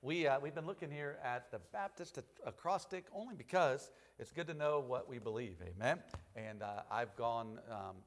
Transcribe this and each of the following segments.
We've been looking here at the Baptist acrostic only because it's good to know what we believe, amen? And I've gone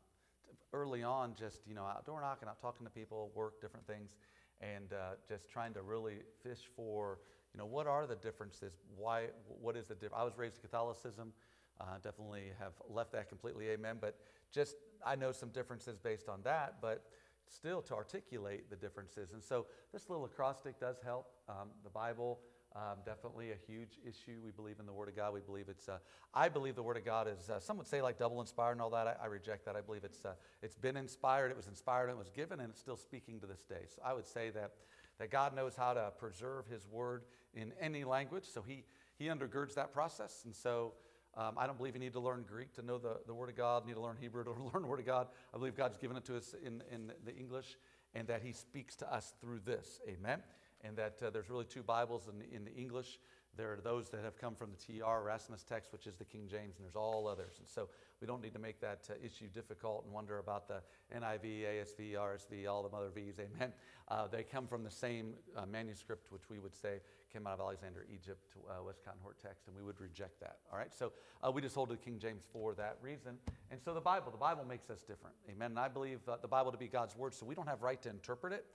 early on just, out door knocking, out talking to people, work, different things, and just trying to really fish for, what are the differences? What is the difference? I was raised in Catholicism, definitely have left that completely, amen, but just I know some differences based on that, but still to articulate the differences. And so this little acrostic does help. The Bible, definitely a huge issue. We believe in the Word of God. We believe I believe the Word of God is, some would say like double inspired and all that. I reject that. I believe it's been inspired, it was inspired, and it was given, and it's still speaking to this day. So I would say that God knows how to preserve His Word in any language, so He undergirds that process. And so I don't believe you need to learn Greek to know the Word of God, you need to learn Hebrew to learn the Word of God. I believe God's given it to us in the English, and that He speaks to us through this, amen? And that there's really two Bibles in the English. There are those that have come from the TR, Erasmus text, which is the King James, and there's all others. And so we don't need to make that issue difficult and wonder about the NIV, ASV, RSV, all the other V's, amen? They come from the same manuscript, which we would say came out of Alexander, Egypt, West Cotton Hort text, and we would reject that, all right? So we just hold to the King James for that reason. And so the Bible makes us different, amen? And I believe the Bible to be God's Word, so we don't have right to interpret it.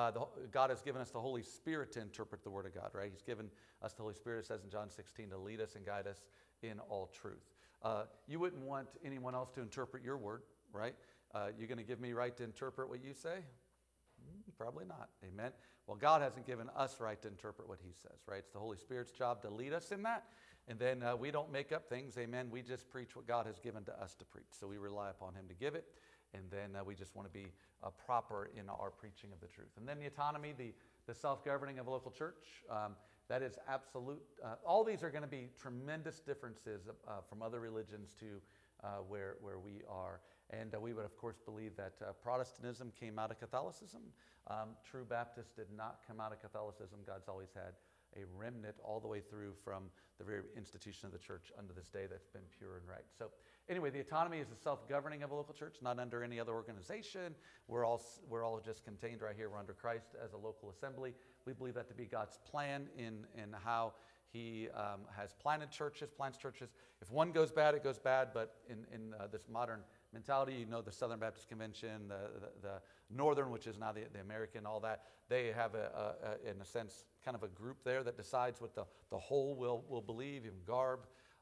God has given us the Holy Spirit to interpret the Word of God, right? He's given us the Holy Spirit, it says in John 16, to lead us and guide us in all truth. You wouldn't want anyone else to interpret your word, right? You're going to give me right to interpret what you say? Probably not, amen? Well, God hasn't given us right to interpret what He says, right? It's the Holy Spirit's job to lead us in that, and then we don't make up things, amen? We just preach what God has given to us to preach, so we rely upon Him to give it. And then we just want to be proper in our preaching of the truth. And then the autonomy, the self-governing of a local church, that is absolute. All these are going to be tremendous differences from other religions to where we are. And we would, of course, believe that Protestantism came out of Catholicism. True Baptists did not come out of Catholicism. God's always had a remnant all the way through from the very institution of the church unto this day that's been pure and right. So anyway, the autonomy is the self-governing of a local church, not under any other organization. We're all just contained right here. We're under Christ as a local assembly. We believe that to be God's plan in how He has planted churches, plants churches. If one goes bad, it goes bad. But in this modern mentality, the Southern Baptist Convention, the Northern, which is now the American, all that, they have, in a sense, kind of a group there that decides what the whole will believe. Even Garb,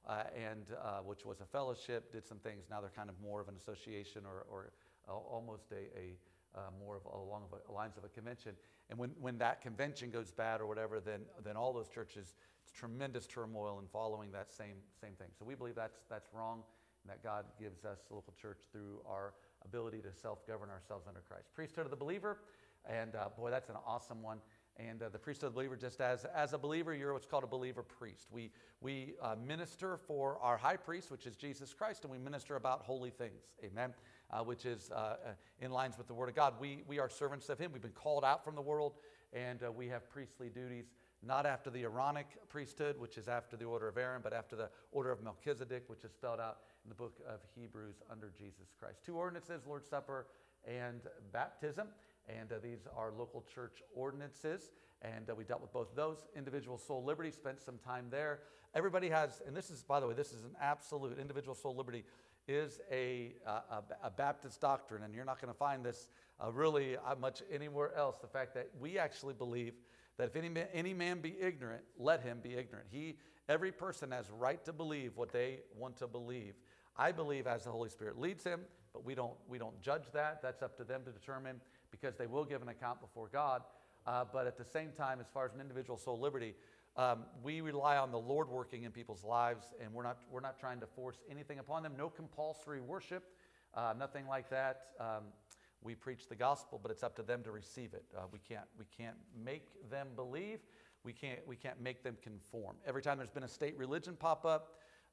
which was a fellowship, did some things. Now they're kind of more of an association or almost more of along the lines of a convention. And when that convention goes bad or whatever, then all those churches, it's tremendous turmoil in following that same thing. So we believe that's wrong, and that God gives us the local church through our ability to self-govern ourselves under Christ. Priesthood of the believer, and boy, that's an awesome one. And the priesthood of the believer, just as a believer, you're what's called a believer priest. We minister for our high priest, which is Jesus Christ, and we minister about holy things, amen, which is in lines with the Word of God. We are servants of Him. We've been called out from the world, and we have priestly duties, not after the Aaronic priesthood, which is after the order of Aaron, but after the order of Melchizedek, which is spelled out in the book of Hebrews under Jesus Christ. 2 ordinances, Lord's Supper and baptism. And these are local church ordinances, and we dealt with both of those. Individual soul liberty, spent some time there. Everybody has, and this is, by the way, this is an absolute, individual soul liberty is a Baptist doctrine, and you're not going to find this really much anywhere else. The fact that we actually believe that if any man be ignorant, let him be ignorant. Every person has right to believe what they want to believe. I believe as the Holy Spirit leads him, but we don't judge that. That's up to them to determine, because they will give an account before God. But at the same time, as far as an individual soul liberty, we rely on the Lord working in people's lives, and we're not trying to force anything upon them. No compulsory worship, nothing like that. We preach the gospel, but it's up to them to receive it. We can't make them believe. We can't make them conform. Every time there's been a state religion pop up,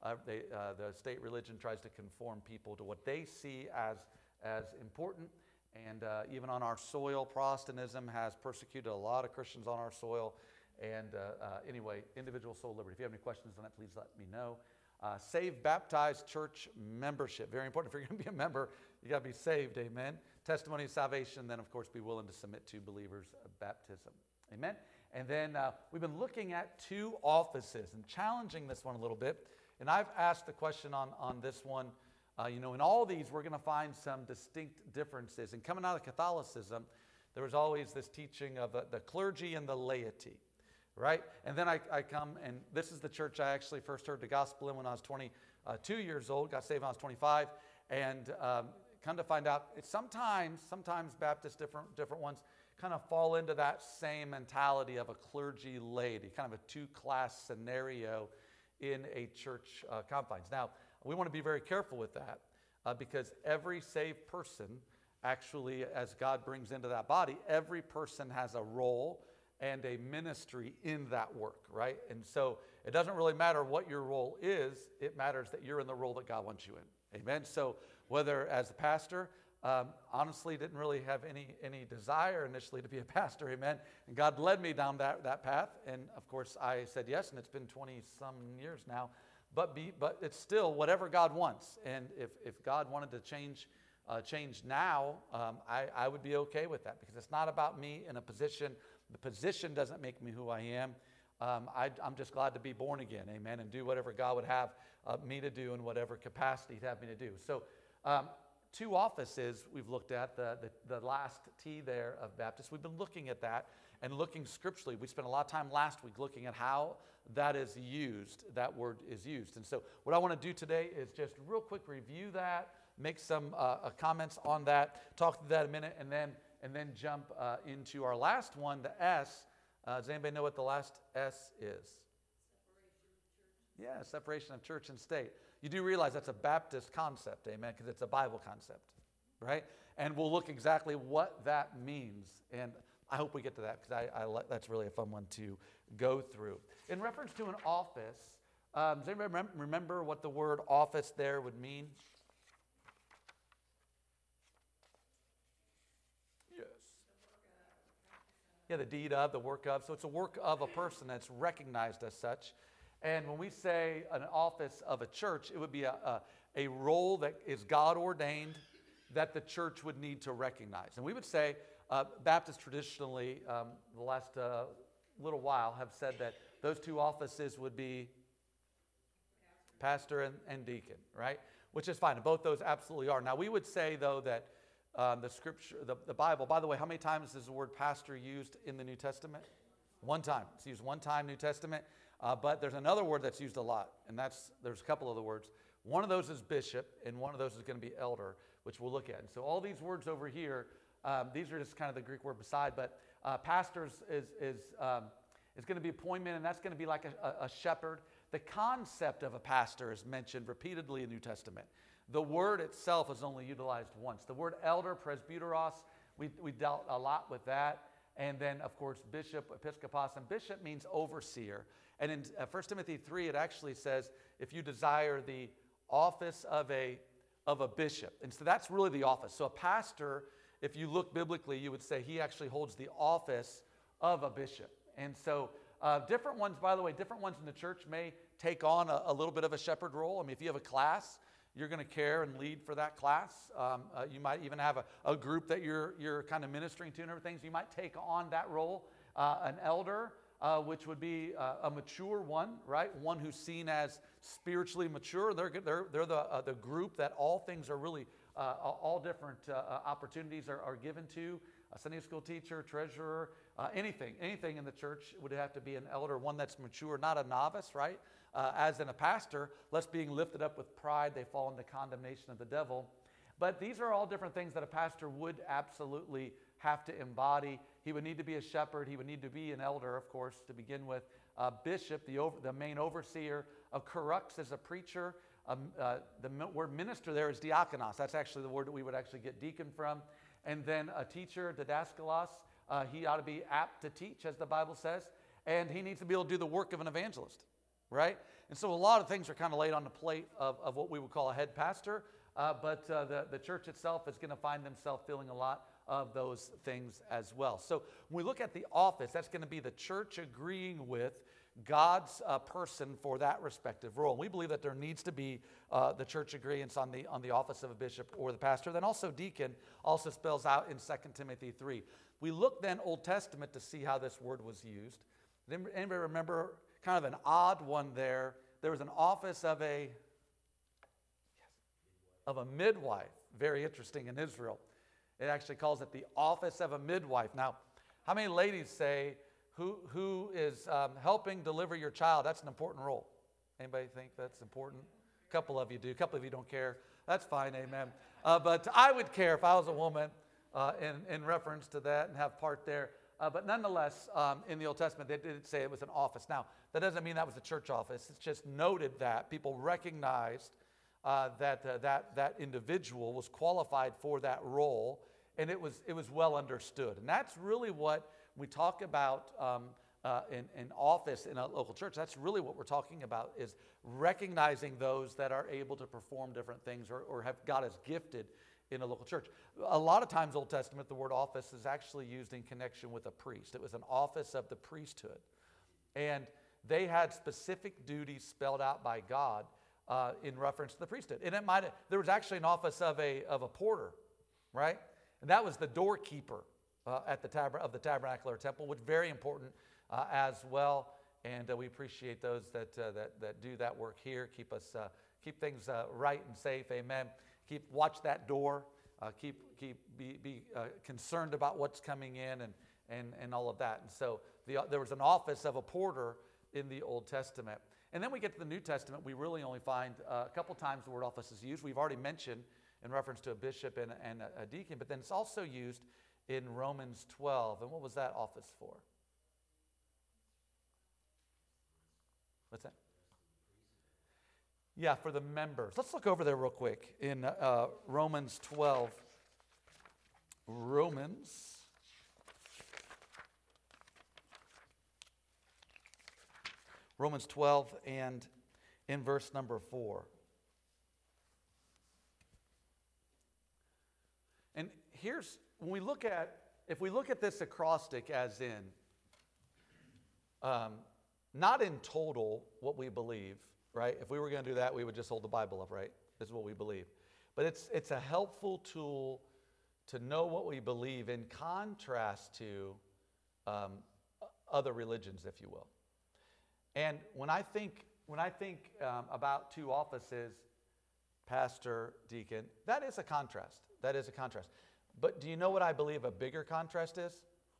the state religion tries to conform people to what they see as important. And even on our soil, Protestantism has persecuted a lot of Christians on our soil. And anyway, individual soul liberty. If you have any questions on that, please let me know. Saved, baptized church membership. Very important. If you're going to be a member, you got to be saved. Amen. Testimony of salvation. Then, of course, be willing to submit to believers' baptism. Amen. And then we've been looking at two offices and challenging this one a little bit. And I've asked the question on this one, in all these, we're going to find some distinct differences. And coming out of Catholicism, there was always this teaching of the clergy and the laity, right? And then I come, and this is the church I actually first heard the gospel in when I was 22 years old, got saved when I was 25, and come to find out, sometimes Baptists, different ones, kind of fall into that same mentality of a clergy laity, kind of a two-class scenario in a church confines. Now, we want to be very careful with that because every saved person, actually, as God brings into that body, every person has a role and a ministry in that work, right? And so it doesn't really matter what your role is, it matters that you're in the role that God wants you in. Amen? So whether as a pastor, honestly didn't really have any desire initially to be a pastor, amen? And God led me down that path, and of course I said yes, and it's been 20-some years now. But it's still whatever God wants, and if God wanted to change now, I would be okay with that because it's not about me in a position. The position doesn't make me who I am. I'm just glad to be born again, amen, and do whatever God would have me to do in whatever capacity He'd have me to do. So two offices we've looked at, the last T there of Baptist. We've been looking at that and looking scripturally. We spent a lot of time last week looking at how that is used, that word is used. And so what I want to do today is just real quick review that, make some comments on that, talk through that a minute, and then jump into our last one, the S. Does anybody know what the last S is? Yeah, separation of church and state. You do realize that's a Baptist concept, amen, because it's a Bible concept, right? And we'll look exactly what that means. And I hope we get to that because that's really a fun one to go through. In reference to an office, does anybody remember what the word office there would mean? Yes. Yeah, the deed of, the work of. So it's a work of a person that's recognized as such. And when we say an office of a church, it would be a role that is God ordained that the church would need to recognize. And we would say Baptists traditionally, the last little while, have said that those two offices would be pastor and deacon, right? Which is fine. Both those absolutely are. Now, we would say, though, that the scripture, the Bible, by the way, how many times is the word pastor used in the New Testament? One time. It's used one time, New Testament. But there's another word that's used a lot, and there's a couple of the words. One of those is bishop, and one of those is going to be elder, which we'll look at. And so all these words over here, these are just kind of the Greek word beside, but pastors is going to be appointment, and that's going to be like a shepherd. The concept of a pastor is mentioned repeatedly in the New Testament. The word itself is only utilized once. The word elder, presbyteros, we dealt a lot with that. And then, of course, bishop, episkopos, and bishop means overseer. And in 1 Timothy 3, it actually says, if you desire the office of a bishop. And so that's really the office. So a pastor, if you look biblically, you would say he actually holds the office of a bishop. And so different ones, by the way, different ones in the church may take on a little bit of a shepherd role. I mean, if you have a class, you're going to care and lead for that class. You might even have a group that you're kind of ministering to and everything. So you might take on that role. An elder, which would be a mature one, right? One who's seen as spiritually mature. They're the group that all things are really, all different opportunities are given to. A Sunday school teacher, treasurer, anything in the church would have to be an elder, one that's mature, not a novice, right? As in a pastor, lest being lifted up with pride, they fall into condemnation of the devil. But these are all different things that a pastor would absolutely have to embody. He would need to be a shepherd. He would need to be an elder, of course, to begin with. A bishop, the main overseer. A crux is a preacher. The word minister there is diakonos. That's actually the word that we would actually get deacon from. And then a teacher, didaskalos. He ought to be apt to teach, as the Bible says. And he needs to be able to do the work of an evangelist, right? And so a lot of things are kind of laid on the plate of what we would call a head pastor. But the church itself is going to find themselves filling a lot of those things as well. So when we look at the office, that's going to be the church agreeing with God's person for that respective role. And we believe that there needs to be the church agreeance on the office of a bishop or the pastor. Then also deacon also spells out in 2 Timothy 3. We look then Old Testament to see how this word was used. Anybody remember kind of an odd one there? There was an office of a midwife. Very interesting in Israel. It actually calls it the office of a midwife. Now, how many ladies say who is helping deliver your child? That's an important role. Anybody think that's important? A couple of you do. A couple of you don't care. That's fine, amen. But I would care if I was a woman in reference to that and have part there. But nonetheless, in the Old Testament, they did say it was an office. Now, that doesn't mean that was a church office. It's just noted that people recognized that individual was qualified for that role, and it was well understood. And that's really what we talk about in office in a local church. That's really what we're talking about, is recognizing those that are able to perform different things or have God has gifted in a local church. A lot of times, Old Testament, the word office is actually used in connection with a priest. It was an office of the priesthood. And they had specific duties spelled out by God in reference to the priesthood. And there was actually an office of a porter, right? And that was the doorkeeper of the tabernacle or temple, which is very important as well. And we appreciate those that do that work here. Keep things right and safe. Amen. Watch that door. Be concerned about what's coming in and all of that. And so there was an office of a porter in the Old Testament. And then we get to the New Testament. We really only find a couple times the word office is used. We've already mentioned in reference to a bishop and a deacon, but then it's also used in Romans 12. And what was that office for? What's that? Yeah, for the members. Let's look over there real quick in Romans 12. Romans 12 and in verse number 4. And here's, if we look at this acrostic as in, not in total what we believe, right? If we were going to do that, we would just hold the Bible up, right? This is what we believe. But it's a helpful tool to know what we believe in contrast to other religions, if you will. And when I think about two offices, pastor, deacon, that is a contrast. That is a contrast. But do you know what I believe a bigger contrast is?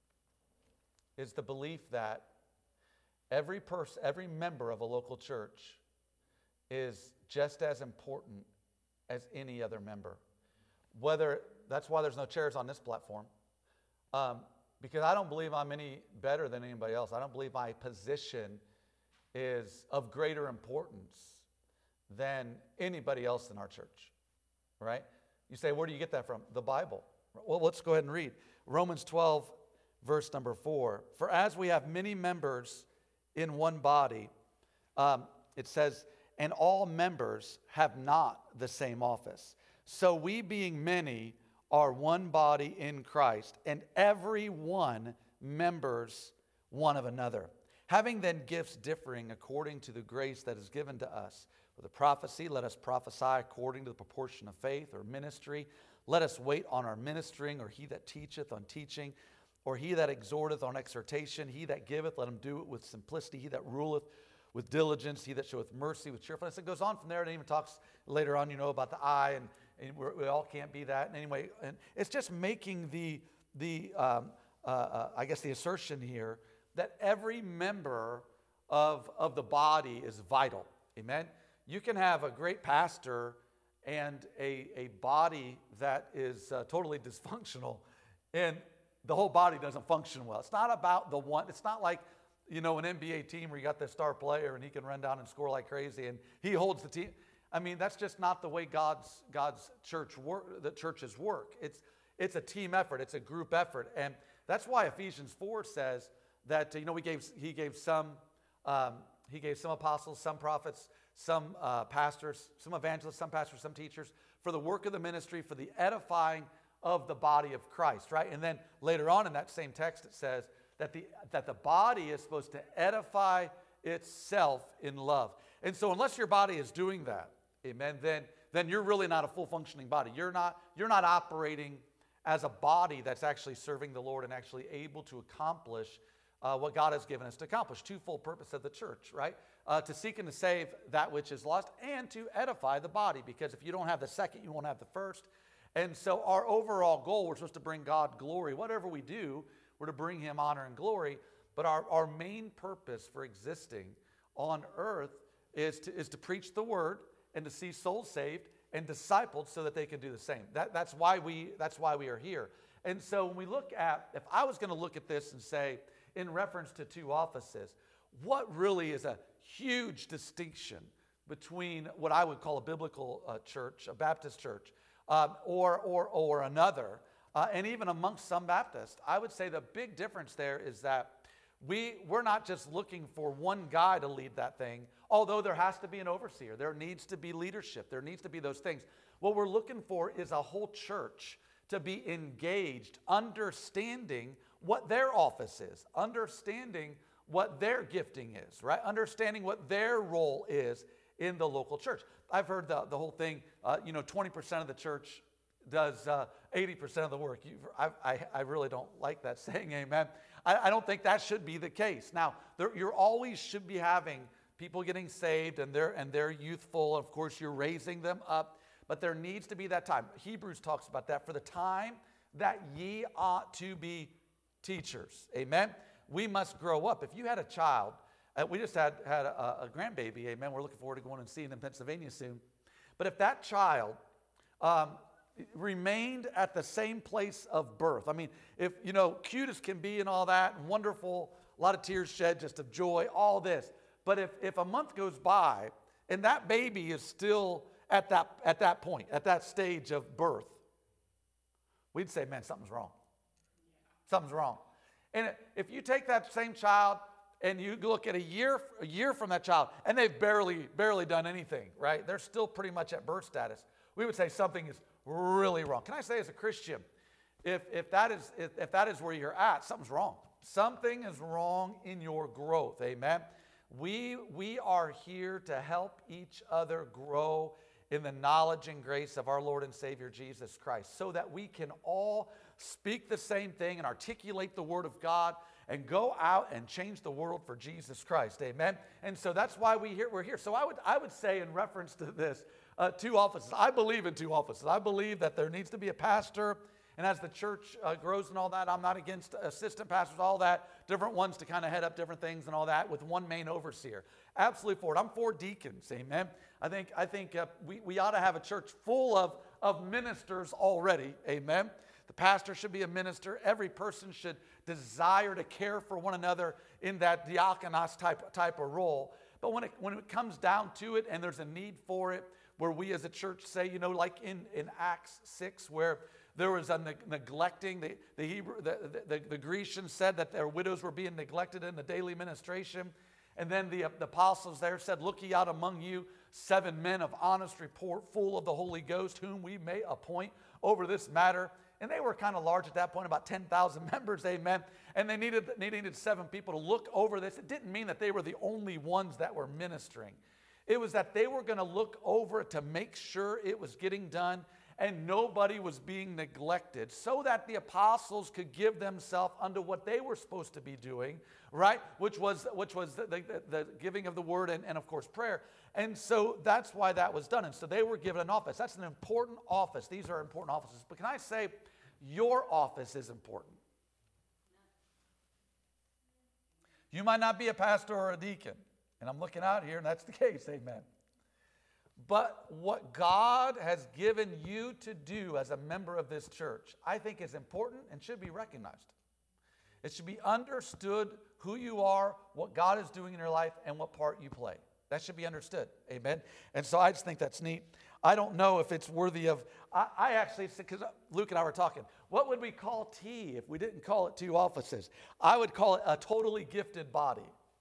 Is the belief that every member of a local church is just as important as any other member. That's why there's no chairs on this platform. Because I don't believe I'm any better than anybody else. I don't believe my position is of greater importance than anybody else in our church, right? You say, where do you get that from? The Bible. Well, let's go ahead and read. Romans 12, verse number 4. For as we have many members in one body, it says, and all members have not the same office. So we being many are one body in Christ, and every one members one of another. Having then gifts differing according to the grace that is given to us. For the prophecy, let us prophesy according to the proportion of faith, or ministry. Let us wait on our ministering, or he that teacheth on teaching, or he that exhorteth on exhortation. He that giveth, let him do it with simplicity. He that ruleth with diligence. He that showeth mercy with cheerfulness. It goes on from there. It even talks later on, about the eye, and we all can't be that. And anyway, and it's just making the assertion here that every member of the body is vital. Amen? You can have a great pastor and a body that is totally dysfunctional, and the whole body doesn't function well. It's not about the one. It's not like, an NBA team where you got the star player and he can run down and score like crazy and he holds the team. I mean, that's just not the way God's church the churches work. It's a team effort. It's a group effort. And that's why Ephesians 4 says that, he gave some apostles, some prophets, some pastors, some evangelists, some pastors, some teachers, for the work of the ministry, for the edifying of the body of Christ, right? And then later on in that same text, it says that the body is supposed to edify itself in love. And so unless your body is doing that, amen, then you're really not a full functioning body. You're not operating as a body that's actually serving the Lord and actually able to accomplish what God has given us to accomplish. Twofold purpose of the church, right? To seek and to save that which is lost and to edify the body, because if you don't have the second, you won't have the first. And so our overall goal, we're supposed to bring God glory. Whatever we do, we're to bring him honor and glory. But our main purpose for existing on earth is to preach the word and to see souls saved and discipled so that they can do the same. That's why we are here. And so when we look at, if I was going to look at this and say, in reference to two offices, what really is a huge distinction between what I would call a biblical church, a Baptist church, or another, and even amongst some Baptists, I would say the big difference there is that we're not just looking for one guy to lead that thing, although there has to be an overseer. There needs to be leadership. There needs to be those things. What we're looking for is a whole church to be engaged, understanding what their office is, understanding what their gifting is, right? Understanding what their role is in the local church. I've heard the whole thing, 20% of the church does 80% of the work. I really don't like that saying, amen. I don't think that should be the case. Now, you always should be having people getting saved, and they're youthful. Of course, you're raising them up, but there needs to be that time. Hebrews talks about that. For the time that ye ought to be teachers, amen. We must grow up. If you had a child, we just had a grandbaby, amen. We're looking forward to going and seeing them in Pennsylvania soon. But if that child remained at the same place of birth, I mean, if, cute as can be and all that, and wonderful, a lot of tears shed just of joy, all this. But if a month goes by and that baby is still at that point, at that stage of birth, we'd say, man, something's wrong. Something's wrong. And if you take that same child and you look at a year from that child, and they've barely done anything, right? They're still pretty much at birth status. We would say something is really wrong. Can I say, as a Christian, if that is where you're at, something's wrong. Something is wrong in your growth. Amen. We are here to help each other grow in the knowledge and grace of our Lord and Savior Jesus Christ, so that we can all speak the same thing and articulate the Word of God and go out and change the world for Jesus Christ. Amen. And so that's why we're here. So I would say, in reference to this, two offices. I believe in two offices. I believe that there needs to be a pastor, and as the church grows and all that, I'm not against assistant pastors, all that, different ones to kind of head up different things and all that, with one main overseer. Absolutely for it. I'm for deacons. Amen. I think we ought to have a church full of ministers already. Amen. The pastor should be a minister. Every person should desire to care for one another in that diakonos type of role. But when it comes down to it, and there's a need for it, where we as a church say, like in Acts 6, where there was a neglecting, the Grecians said that their widows were being neglected in the daily ministration. And then the apostles there said, look ye out among you 7 men of honest report, full of the Holy Ghost, whom we may appoint over this matter. And they were kind of large at that point, about 10,000 members, amen. And they needed 7 people to look over this. It didn't mean that they were the only ones that were ministering. It was that they were going to look over it to make sure it was getting done and nobody was being neglected, so that the apostles could give themselves unto what they were supposed to be doing, right? Which was the giving of the word and of course prayer. And so that's why that was done. And so they were given an office. That's an important office. These are important offices. But can I say, your office is important. You might not be a pastor or a deacon, and I'm looking out here, and that's the case, amen. But what God has given you to do as a member of this church, I think is important and should be recognized. It should be understood who you are, what God is doing in your life, and what part you play. That should be understood, amen. And so I just think that's neat. I don't know if it's worthy of, I actually, because Luke and I were talking, what would we call T if we didn't call it two offices? I would call it a totally gifted body.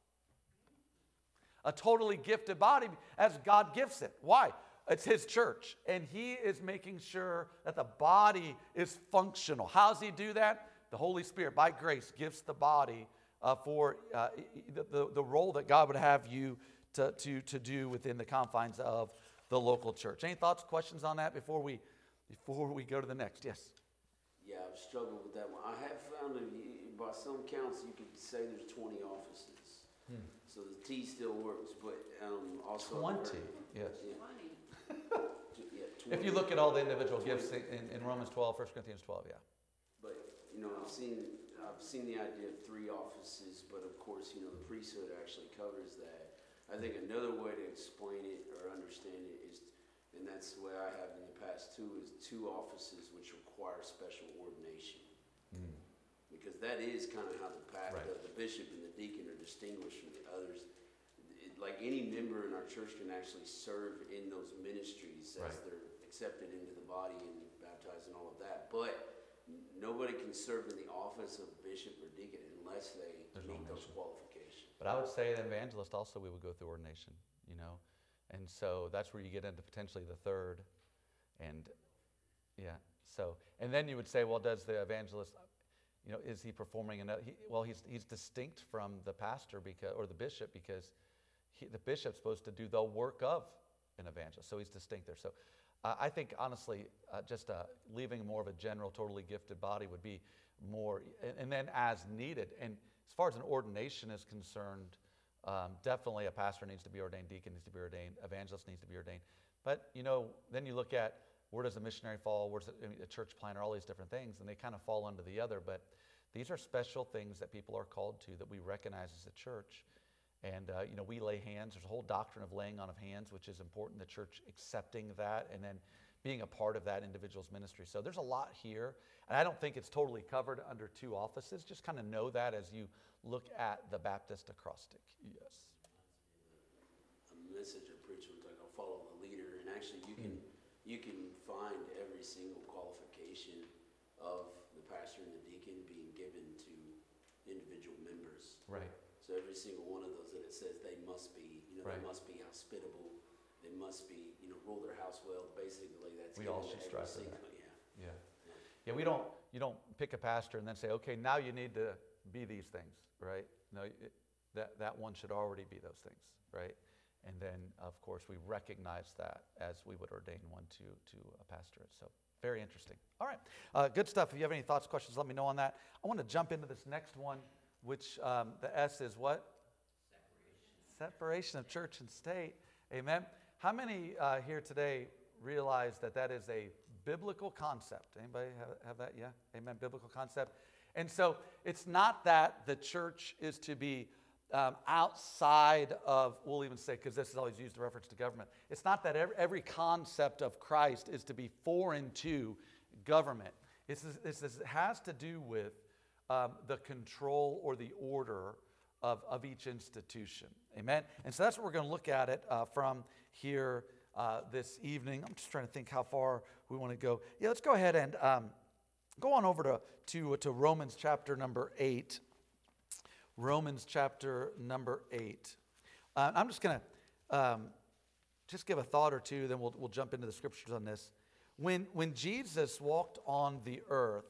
A totally gifted body as God gifts it. Why? It's His church, and He is making sure that the body is functional. How does He do that? The Holy Spirit, by grace, gifts the body for the role that God would have you to do within the confines of the local church. Any thoughts, questions on that before we go to the next? Yes. Yeah, I've struggled with that one. I have found that by some counts you could say there's 20 offices. So the T still works, but also 20, yes. Yeah, 20. If you look at all the individual gifts in Romans 12, 1 Corinthians 12, yeah. But, I've seen the idea of 3 offices, but of course, the priesthood actually covers that. I think another way to explain it or understand it is, and that's the way I have in the past too, is 2 offices which require special ordination. Because that is kind of how the bishop and the deacon are distinguished from the others. Like any member in our church can actually serve in those ministries as they're accepted into the body and baptized and all of that. But nobody can serve in the office of bishop or deacon unless they meet those qualifications. But I would say an evangelist also, we would go through ordination, And so that's where you get into potentially the third. And yeah, and then you would say, well, does the evangelist, is he performing he's distinct from the pastor or the bishop because the bishop's supposed to do the work of an evangelist. So he's distinct there. So I think, honestly, just leaving more of a general, totally gifted body would be more, and then as needed. And as far as an ordination is concerned, definitely a pastor needs to be ordained, deacon needs to be ordained, evangelist needs to be ordained. But, then you look at where does a missionary fall, where's a church planter, all these different things, and they kind of fall under the other. But these are special things that people are called to that we recognize as a church. And, we lay hands. There's a whole doctrine of laying on of hands, which is important, the church accepting that and then being a part of that individual's ministry. So there's a lot here. And I don't think it's totally covered under 2 offices. Just kind of know that as you look at the Baptist acrostic. Yes. A message or preacher would I'll follow the leader. And actually you can find every single qualification of the pastor and the deacon being given to individual members. Right. So every single one of those that it says they must be, they must be hospitable, they must be, rule their house well. Basically, that's we all should strive for that. Yeah. Yeah. You don't pick a pastor and then say, okay, now you need to be these things, right? No, that one should already be those things, right? And then, of course, we recognize that as we would ordain one to a pastorate. So very interesting. All right, good stuff. If you have any thoughts, questions, let me know on that. I want to jump into this next one, which the S is what? Separation of church and state. Amen. How many here today realize that is a biblical concept? Anybody have that? Yeah? Amen. Biblical concept. And so it's not that the church is to be outside of, we'll even say, because this is always used in reference to government, it's not that every concept of Christ is to be foreign to government. It has to do with the control or the order of each institution. Amen? And so that's what we're going to look at it from here this evening. I'm just trying to think how far we want to go. Yeah, let's go ahead and go on over to Romans chapter number 8. Romans chapter number 8. I'm just going to just give a thought or two, then we'll jump into the scriptures on this. When Jesus walked on the earth,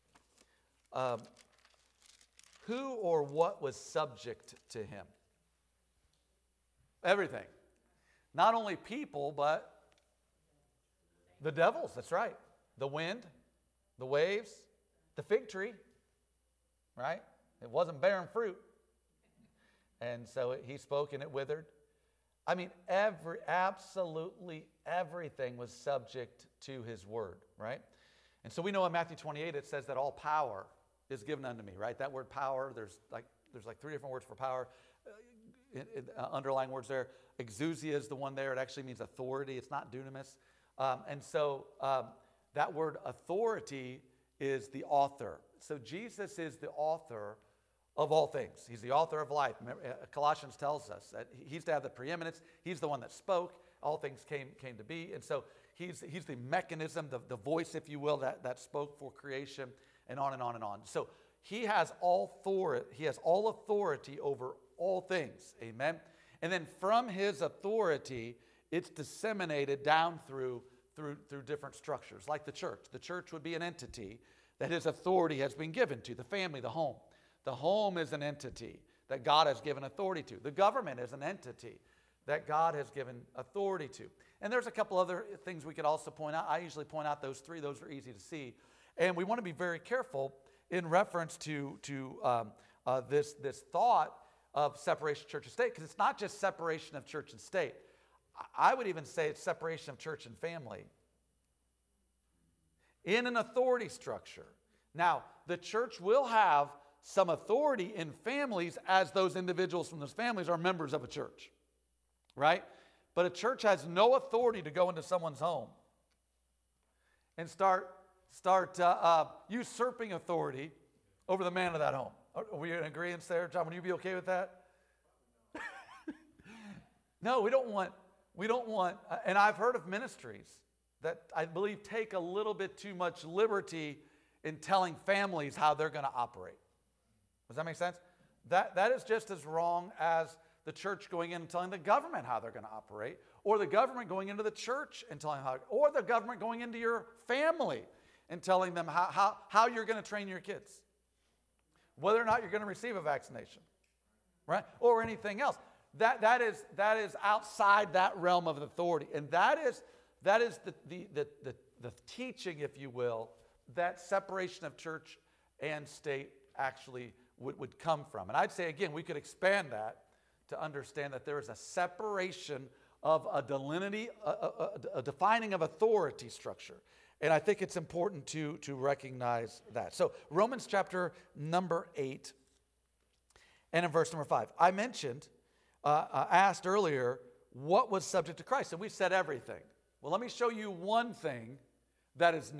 who or what was subject to him? Everything. Not only people, but the devils, that's right. The wind, the waves, the fig tree, right? It wasn't bearing fruit. And so he spoke and it withered. I mean, absolutely everything was subject to his word, right? And so we know in Matthew 28 it says that all power is given unto me, right? That word power, there's like 3 different words for power. Underlying words there. Exousia is the one there. It actually means authority. It's not dunamis. And so that word authority is the author. So Jesus is the author of all things. He's the author of life. Colossians tells us that he's to have the preeminence. He's the one that spoke. All things came to be. And so he's the mechanism, the voice, if you will, that spoke for creation, and on and on and on. So he has all authority over all things. Amen. And then from his authority, it's disseminated down through different structures, like the church. The church would be an entity that his authority has been given to. The family, the home. The home is an entity that God has given authority to. The government is an entity that God has given authority to. And there's a couple other things we could also point out. I usually point out those 3. Those are easy to see. And we want to be very careful in reference to this thought of separation of church and state, because it's not just separation of church and state. I would even say it's separation of church and family in an authority structure. Now, the church will have some authority in families as those individuals from those families are members of a church, right? But a church has no authority to go into someone's home and start usurping authority over the man of that home. Are we in agreement there, John? Would you be okay with that? No, we don't want, and I've heard of ministries that I believe take a little bit too much liberty in telling families how they're going to operate. Does that make sense? That is just as wrong as the church going in and telling the government how they're going to operate, or the government going into the church and telling how, or the government going into your family and telling them how you're going to train your kids, whether or not you're going to receive a vaccination, right? Or anything else. That is outside that realm of authority, and that is the teaching, if you will, that separation of church and state actually would come from. And I'd say again, we could expand that to understand that there is a separation of a delineity, a defining of authority structure. And I think it's important to recognize that. So Romans chapter number 8 and in verse number 5. I mentioned, asked earlier, what was subject to Christ? And we said everything. Well, let me show you one thing that is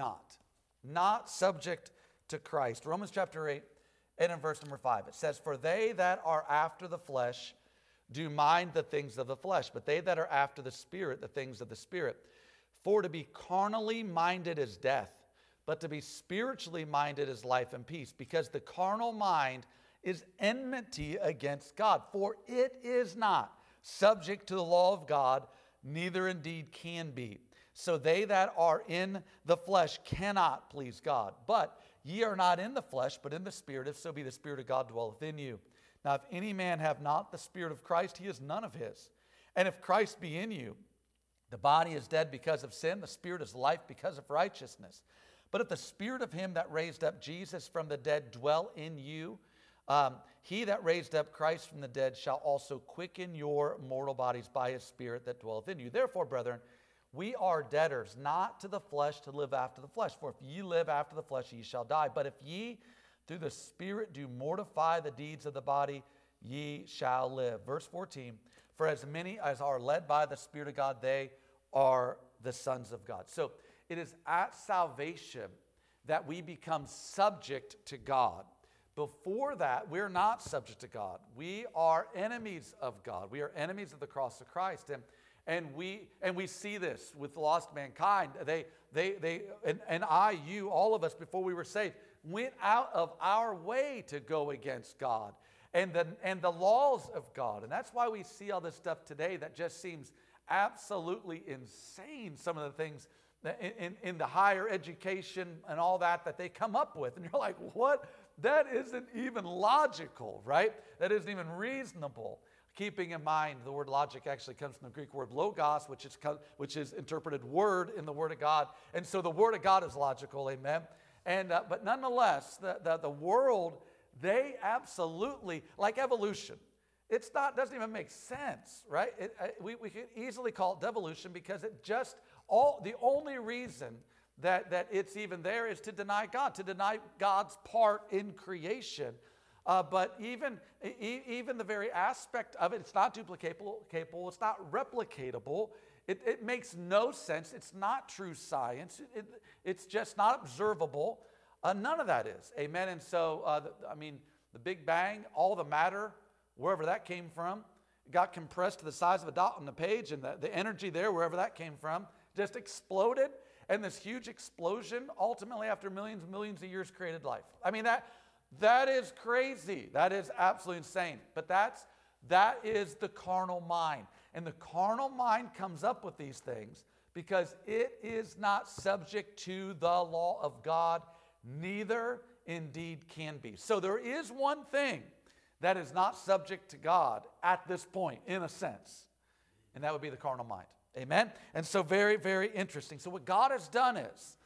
not subject to Christ. Romans chapter 8 and in verse number 5. It says, "For they that are after the flesh do mind the things of the flesh, but they that are after the Spirit, the things of the Spirit. For to be carnally minded is death, but to be spiritually minded is life and peace. Because the carnal mind is enmity against God, for it is not subject to the law of God, neither indeed can be. So they that are in the flesh cannot please God. But ye are not in the flesh, but in the Spirit, if so be the Spirit of God dwelleth in you. Now if any man have not the Spirit of Christ, he is none of his. And if Christ be in you, the body is dead because of sin, the Spirit is life because of righteousness. But if the Spirit of him that raised up Jesus from the dead dwell in you, he that raised up Christ from the dead shall also quicken your mortal bodies by his Spirit that dwelleth in you. Therefore, brethren, we are debtors, not to the flesh, to live after the flesh. For if ye live after the flesh, ye shall die. But if ye through the Spirit do mortify the deeds of the body, ye shall live." Verse 14, "For as many as are led by the Spirit of God, they are the sons of God." So it is at salvation that we become subject to God. Before that, we're not subject to God. We are enemies of God. We are enemies of the cross of Christ. And we see this with lost mankind. You, all of us, before we were saved, went out of our way to go against God and the laws of God. And that's why we see all this stuff today that just seems absolutely insane. Some of the things in the higher education and all that they come up with. And you're like, what? That isn't even logical, right? That isn't even reasonable. Keeping in mind, the word logic actually comes from the Greek word logos, which is interpreted word in the Word of God. And so the Word of God is logical, amen? But nonetheless, the world, they absolutely, like evolution, doesn't even make sense, right? We could easily call it devolution because the only reason that it's even there is to deny God, to deny God's part in creation. But even the very aspect of it, it's not duplicatable, it's not replicatable. It makes no sense. It's not true science. It's just not observable. None of that is. Amen. And so, the Big Bang, all the matter, wherever that came from, got compressed to the size of a dot on the page, and the energy there, wherever that came from, just exploded. And this huge explosion, ultimately, after millions and millions of years, created life. That is crazy. That is absolutely insane. But that is the carnal mind. And the carnal mind comes up with these things because it is not subject to the law of God, neither indeed can be. So there is one thing that is not subject to God at this point, in a sense, and that would be the carnal mind. Amen? And so very, very interesting. So what God has done is,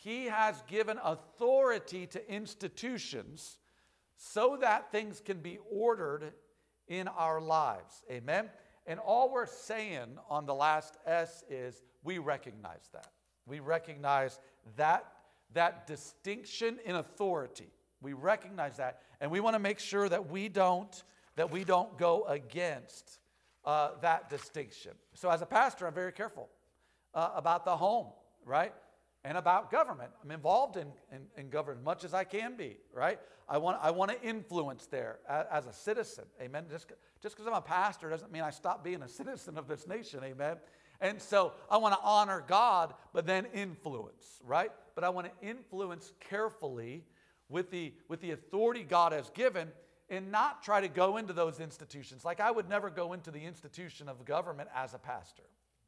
He has given authority to institutions so that things can be ordered in our lives. Amen? And all we're saying on the last S is we recognize that. We recognize that distinction in authority. We recognize that, and we want to make sure that we don't go against that distinction. So as a pastor, I'm very careful about the home, right? And about government. I'm involved in government as much as I can be, right? I want to influence there as a citizen, amen? Just because I'm a pastor doesn't mean I stop being a citizen of this nation, amen? And so I want to honor God, but then influence, right? But I want to influence carefully with the authority God has given, and not try to go into those institutions. Like I would never go into the institution of government as a pastor.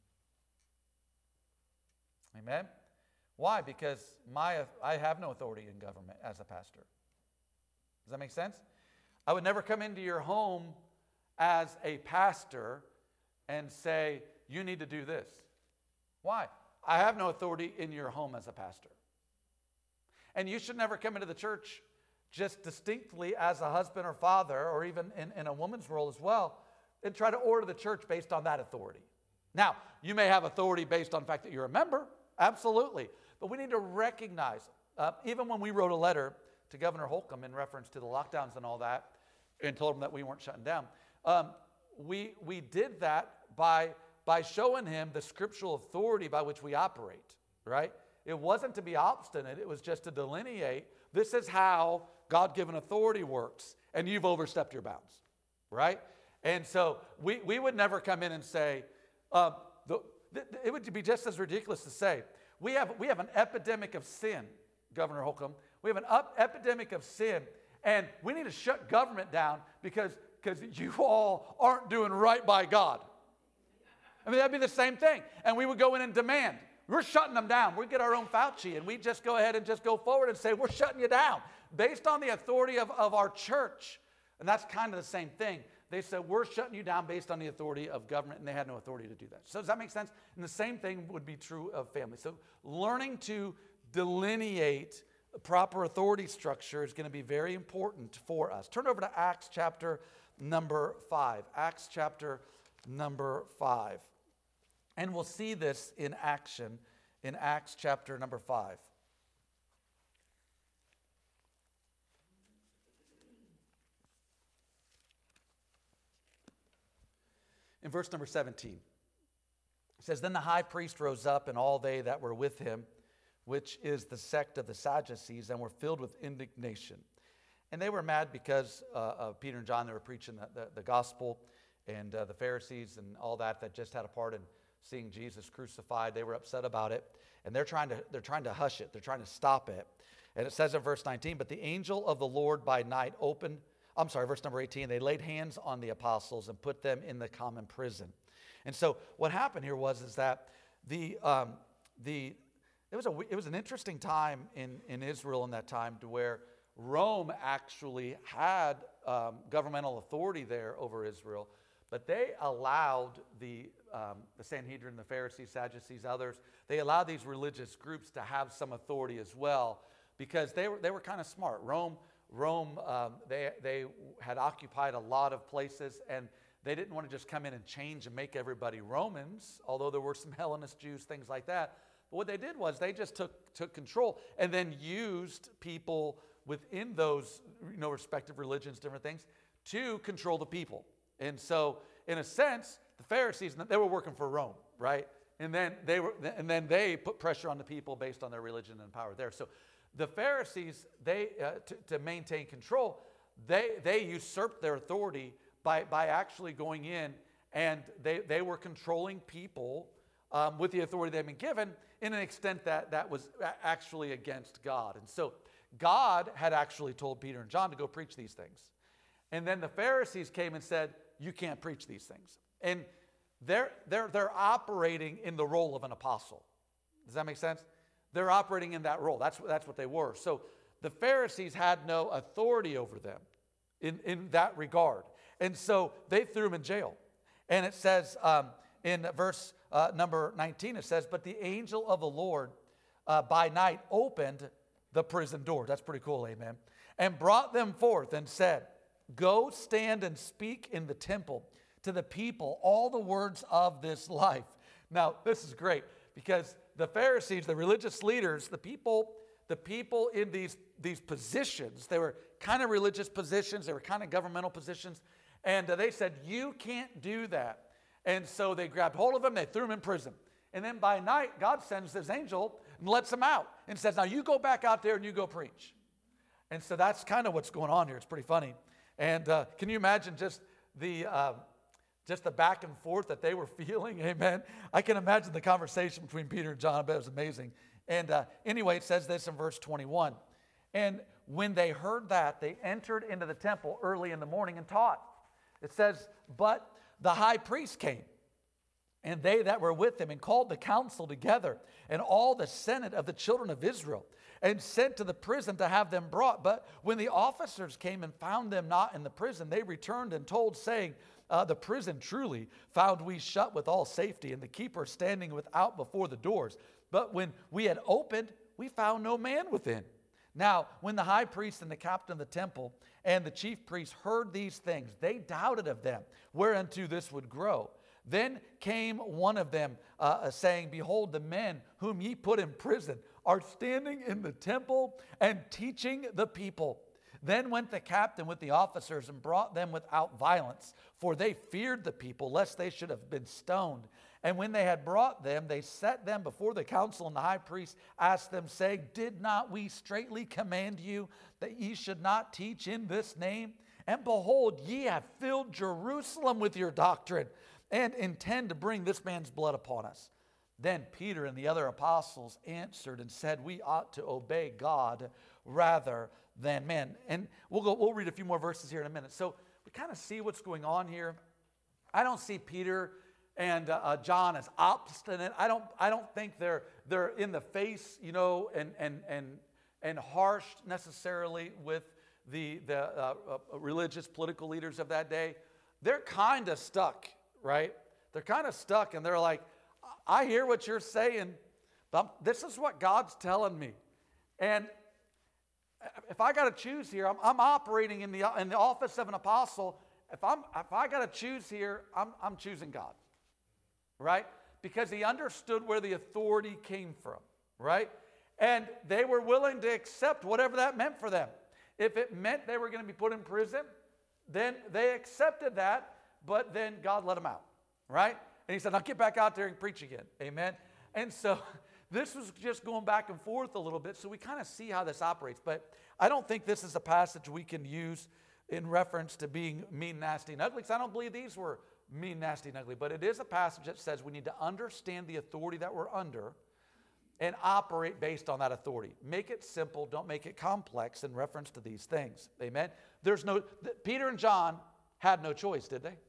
Amen? Why? Because I have no authority in government as a pastor. Does that make sense? I would never come into your home as a pastor and say, you need to do this. Why? I have no authority in your home as a pastor. And you should never come into the church just distinctly as a husband or father, or even in a woman's role as well, and try to order the church based on that authority. Now, you may have authority based on the fact that you're a member, absolutely. But we need to recognize, even when we wrote a letter to Governor Holcomb in reference to the lockdowns and all that, and told him that we weren't shutting down, we did that by showing him the scriptural authority by which we operate, right? It wasn't to be obstinate. It was just to delineate, this is how God-given authority works, and you've overstepped your bounds, right? And so we would never come in and say, it would be just as ridiculous to say, we have an epidemic of sin, Governor Holcomb. We have an epidemic of sin, and we need to shut government down because you all aren't doing right by God. I mean, that'd be the same thing. And we would go in and demand, we're shutting them down. We get our own Fauci, and we just go ahead and just go forward and say, we're shutting you down based on the authority of our church. And that's kind of the same thing. They said, we're shutting you down based on the authority of government, and they had no authority to do that. So does that make sense? And the same thing would be true of family. So learning to delineate proper authority structure is going to be very important for us. Turn over to Acts chapter number 5. Acts chapter number 5. And we'll see this in action in Acts chapter number 5. In verse number 17, it says, Then the high priest rose up, and all they that were with him, which is the sect of the Sadducees, and were filled with indignation. And they were mad because of Peter and John. They were preaching the gospel, and the Pharisees and all that just had a part in seeing Jesus crucified. They were upset about it, and they're trying to hush it. They're trying to stop it. And it says in verse 19, But the angel of the Lord by night verse number 18, they laid hands on the apostles and put them in the common prison. And so what happened here was that it was an interesting time in Israel in that time, to where Rome actually had governmental authority there over Israel, but they allowed the Sanhedrin, the Pharisees, Sadducees, others, they allowed these religious groups to have some authority as well, because they were kind of smart. Rome, they had occupied a lot of places, and they didn't want to just come in and change and make everybody Romans, although there were some Hellenist Jews, things like that. But what they did was they just took control and then used people within those respective religions, different things, to control the people. And so, in a sense, the Pharisees, they were working for Rome, right? And then they put pressure on the people based on their religion and power there. So the Pharisees, to maintain control, they usurped their authority by actually going in, and they were controlling people with the authority they've been given, in an extent that was actually against God. And so God had actually told Peter and John to go preach these things. And then the Pharisees came and said, you can't preach these things. And they're operating in the role of an apostle. Does that make sense? They're operating in that role. That's what they were. So the Pharisees had no authority over them in that regard. And so they threw him in jail. And it says in verse number 19, it says, But the angel of the Lord by night opened the prison doors. That's pretty cool, amen. And brought them forth and said, go stand and speak in the temple to the people all the words of this life. Now, this is great because the Pharisees, the religious leaders, the people in these positions, they were kind of religious positions, they were kind of governmental positions, and they said, you can't do that. And so they grabbed hold of him, they threw him in prison. And then by night, God sends his angel and lets them out and says, now you go back out there and you go preach. And so that's kind of what's going on here. It's pretty funny. And can you imagine just the back and forth that they were feeling? Amen. I can imagine the conversation between Peter and John. I bet it was amazing. And anyway, it says this in verse 21. And when they heard that, they entered into the temple early in the morning and taught. It says, but the high priest came, and they that were with him, and called the council together, and all the senate of the children of Israel, and sent to the prison to have them brought. But when the officers came and found them not in the prison, they returned and told, saying, the prison truly found we shut with all safety, and the keeper standing without before the doors. But when we had opened, we found no man within. Now, when the high priest and the captain of the temple and the chief priests heard these things, they doubted of them, whereunto this would grow. Then came one of them, saying, behold, the men whom ye put in prison are standing in the temple and teaching the people. Then went the captain with the officers and brought them without violence, for they feared the people, lest they should have been stoned. And when they had brought them, they set them before the council, and the high priest asked them, saying, did not we straitly command you that ye should not teach in this name? And behold, ye have filled Jerusalem with your doctrine, and intend to bring this man's blood upon us. Then Peter and the other apostles answered and said, we ought to obey God rather than men. And we'll read a few more verses here in a minute. So we kind of see what's going on here. I don't see Peter and John as obstinate. I don't think they're in the face, and harsh necessarily with the religious political leaders of that day. They're kind of stuck, right? They're kind of stuck, and they're like, I hear what you're saying, but this is what God's telling me. And if I got to choose here, I'm operating in the office of an apostle. If I got to choose here, I'm choosing God, right? Because he understood where the authority came from, right? And they were willing to accept whatever that meant for them. If it meant they were going to be put in prison, then they accepted that, but then God let them out, right? And he said, now get back out there and preach again, amen? And so this was just going back and forth a little bit, so we kind of see how this operates. But I don't think this is a passage we can use in reference to being mean, nasty, and ugly, because I don't believe these were mean, nasty, and ugly. But it is a passage that says we need to understand the authority that we're under and operate based on that authority. Make it simple. Don't make it complex in reference to these things. Amen? Peter and John had no choice, did they?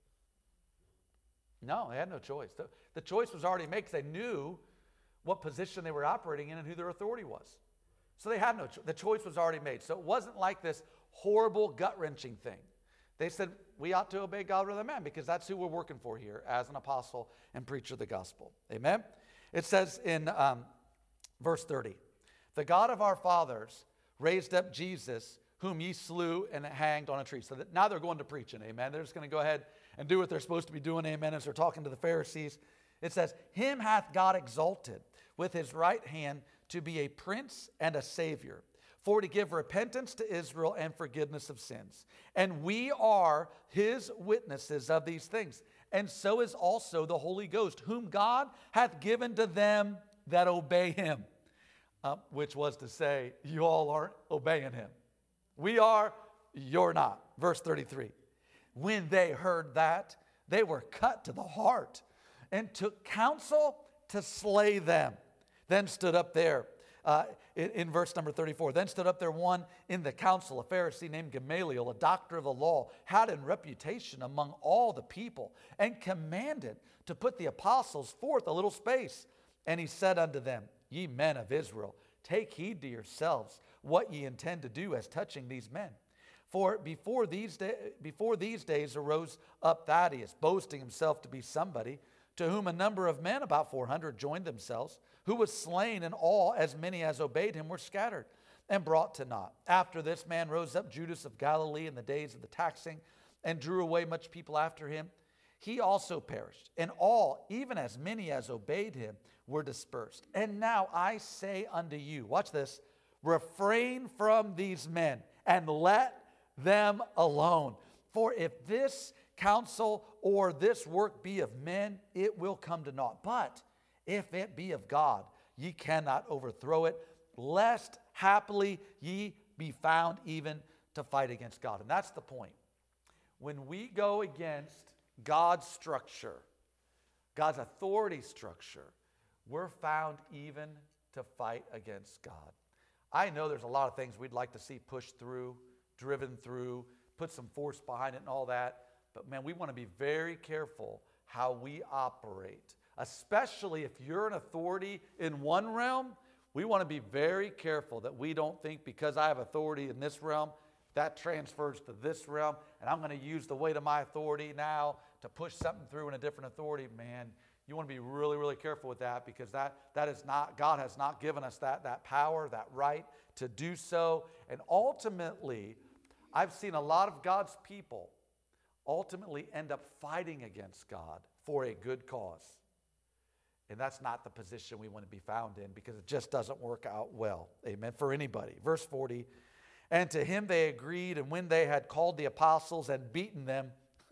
No, they had no choice. The choice was already made because they knew what position they were operating in and who their authority was. So they had no choice. The choice was already made. So it wasn't like this horrible, gut-wrenching thing. They said, we ought to obey God rather than man, because that's who we're working for here as an apostle and preacher of the gospel. Amen? It says in verse 30, the God of our fathers raised up Jesus, whom ye slew and hanged on a tree. So that now they're going to preaching, amen? They're just going to go ahead and do what they're supposed to be doing, amen, as they're talking to the Pharisees. It says, him hath God exalted with his right hand to be a prince and a savior, for to give repentance to Israel and forgiveness of sins. And we are his witnesses of these things. And so is also the Holy Ghost, whom God hath given to them that obey him. Which was to say, you all aren't obeying him. We are, you're not. Verse 33. When they heard that, they were cut to the heart and took counsel to slay them. Then stood up there, in verse number 34, then stood up there one in the council, a Pharisee named Gamaliel, a doctor of the law, had in reputation among all the people, and commanded to put the apostles forth a little space. And he said unto them, ye men of Israel, take heed to yourselves what ye intend to do as touching these men. For before these days arose up Thaddeus, boasting himself to be somebody, to whom a number of men, about 400, joined themselves, who was slain, and all, as many as obeyed him, were scattered and brought to naught. After this man rose up Judas of Galilee in the days of the taxing, and drew away much people after him. He also perished, and all, even as many as obeyed him, were dispersed. And now I say unto you, watch this, refrain from these men, and let them alone. For if this counsel or this work be of men, it will come to naught. But if it be of God, ye cannot overthrow it, lest haply ye be found even to fight against God. And that's the point. When we go against God's structure, God's authority structure, we're found even to fight against God. I know there's a lot of things we'd like to see pushed through, driven through, put some force behind it and all that. But man, we want to be very careful how we operate. Especially if you're an authority in one realm, we want to be very careful that we don't think because I have authority in this realm, that transfers to this realm, and I'm going to use the weight of my authority now to push something through in a different authority. Man, you want to be really, really careful with that, because that is not, God has not given us that power, that right to do so. And ultimately, I've seen a lot of God's people ultimately end up fighting against God for a good cause. And that's not the position we want to be found in, because it just doesn't work out well. Amen. For anybody. Verse 40, and to him they agreed, and when they had called the apostles and beaten them,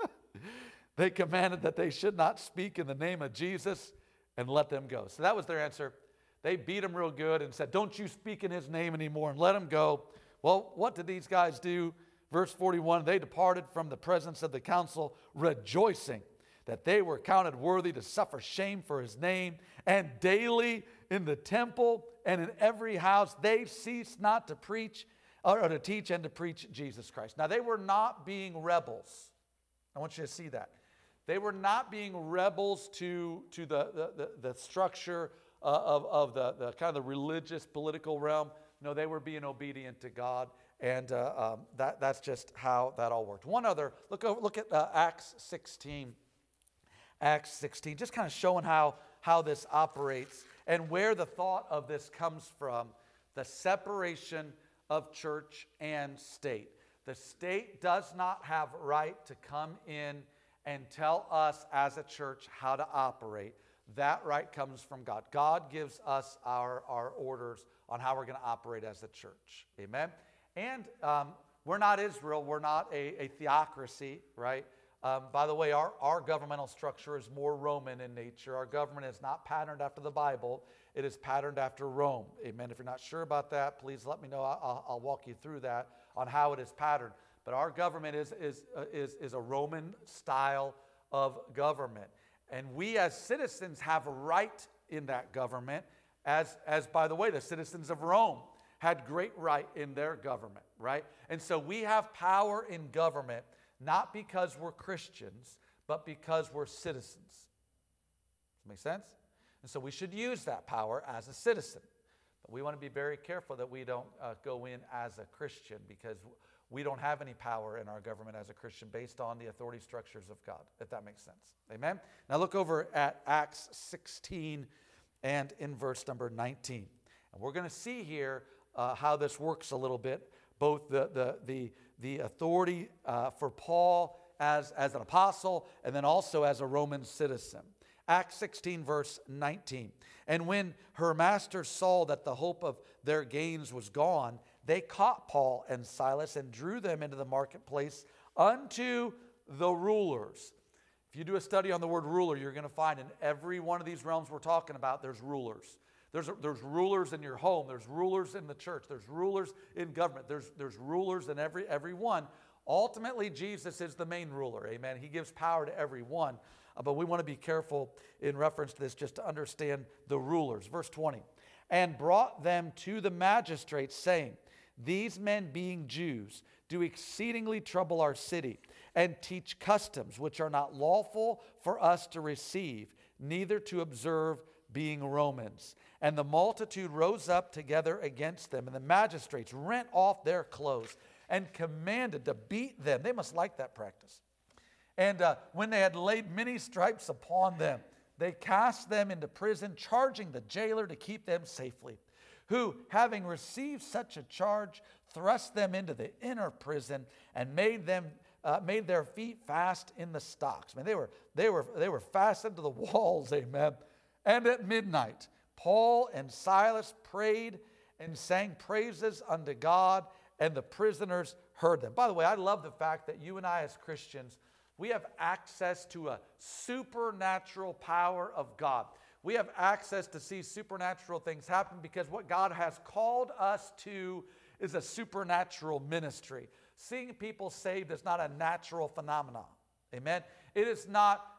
they commanded that they should not speak in the name of Jesus, and let them go. So that was their answer. They beat him real good and said, don't you speak in his name anymore, and let him go. Well, what did these guys do? Verse 41, they departed from the presence of the council, rejoicing that they were counted worthy to suffer shame for his name. And daily in the temple and in every house, they ceased not to preach, or to teach and to preach Jesus Christ. Now, they were not being rebels. I want you to see that. They were not being rebels to the structure of the kind of the religious, political realm. No, they were being obedient to God. And that's just how that all worked. One other, look at Acts 16. Acts 16, just kind of showing how this operates and where the thought of this comes from, the separation of church and state. The state does not have right to come in and tell us as a church how to operate. That right comes from God. God gives us our orders on how we're going to operate as a church. Amen? And we're not Israel. We're not a theocracy, right? By the way, our governmental structure is more Roman in nature. Our government is not patterned after the Bible. It is patterned after Rome. Amen. If you're not sure about that, please let me know. I'll walk you through that on how it is patterned. But our government is a Roman style of government. And we as citizens have a right in that government, as by the way, the citizens of Rome had great right in their government, right? And so we have power in government, not because we're Christians, but because we're citizens. Does that make sense? And so we should use that power as a citizen. But we want to be very careful that we don't go in as a Christian, because we don't have any power in our government as a Christian based on the authority structures of God, if that makes sense. Amen? Now look over at Acts 16 and in verse number 19. And we're going to see here how this works a little bit, both the authority for Paul as an apostle and then also as a Roman citizen. Acts 16 verse 19. And when her masters saw that the hope of their gains was gone, they caught Paul and Silas and drew them into the marketplace unto the rulers. If you do a study on the word ruler, you're going to find in every one of these realms we're talking about, there's rulers. There's rulers in your home. There's rulers in the church. There's rulers in government. There's rulers in every one. Ultimately, Jesus is the main ruler. Amen. He gives power to every one. But we want to be careful in reference to this just to understand the rulers. Verse 20. And brought them to the magistrates, saying, these men being Jews do exceedingly trouble our city, and teach customs which are not lawful for us to receive, neither to observe, being Romans. And the multitude rose up together against them, and the magistrates rent off their clothes and commanded to beat them. They must like that practice. And when they had laid many stripes upon them, they cast them into prison, charging the jailer to keep them safely, who, having received such a charge, thrust them into the inner prison and made their feet fast in the stocks. I mean, they were fastened to the walls, amen. And at midnight, Paul and Silas prayed and sang praises unto God, and the prisoners heard them. By the way, I love the fact that you and I as Christians, we have access to a supernatural power of God. We have access to see supernatural things happen because what God has called us to is a supernatural ministry. Seeing people saved is not a natural phenomenon. Amen. It's not